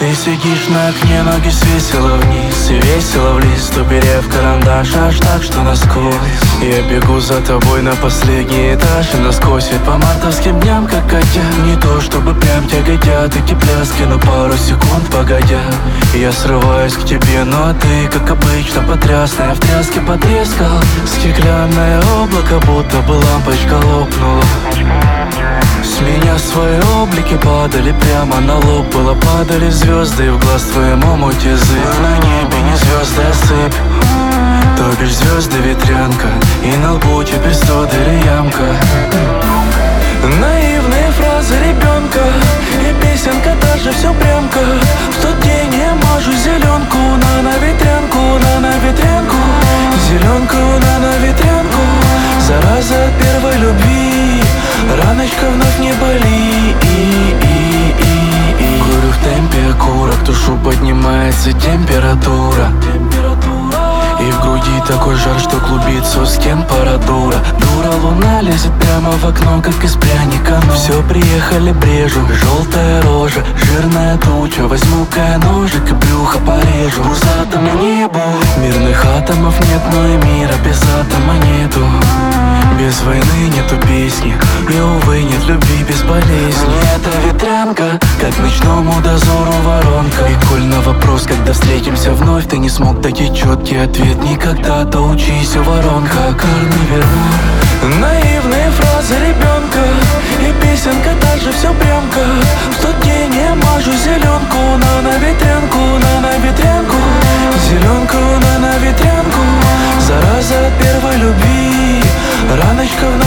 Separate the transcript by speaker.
Speaker 1: Ты сидишь на окне, ноги свесила вниз и весело в лист, уперев карандаш аж так, что насквозь. Я бегу за тобой на последний этаж и насквозь и по мартовским дням, как котя. Не то чтобы прям тяготят эти пляски, но пару секунд погодя я срываюсь к тебе, ну а ты, как обычно, потрясная, в тряске потрескал. Стеклянное облако, будто бы лампочка лопнула. С меня свои облики падали прямо на лоб. Было падали звезды, и в глаз твоему муть язык. На небе не звезды, а сыпь, то бишь звезды ветрянка. И на лбу теперь 100 дыр и ямка. Наивные фразы ребенка и песенка, даже все прямко. В тот день я мажу зеленку на ветрянку, на ветрянку. Зеленку на ветрянку. Зараза от первой любви, раночка вновь не боли. Курю в темпе окурок, душу поднимается температура. И в груди такой жар, что клубится у стен температура. Дура, луна лезет прямо в окно, как из пряника. Ну все, приехали, брежу, желтая рожа, жирная туча. Возьму-ка ножик и брюхо порежу. Пузатому небу мирных атомов нет, но и мира без атома нету. Без войны нету песни, и, увы, нет любви без болезни. Это ветрянка, как ночному дозору воронка. И коль на вопрос, когда встретимся вновь, ты не смог дать ей четкий ответ никогда, то учись у воронка, карный вернур. Наивные фразы ребенка и песенка, даже все прямко. В тот день я мажу зеленку на ветрянку, на ветрянку. Зеленку на ветрянку. Зараза от первой любви, раночка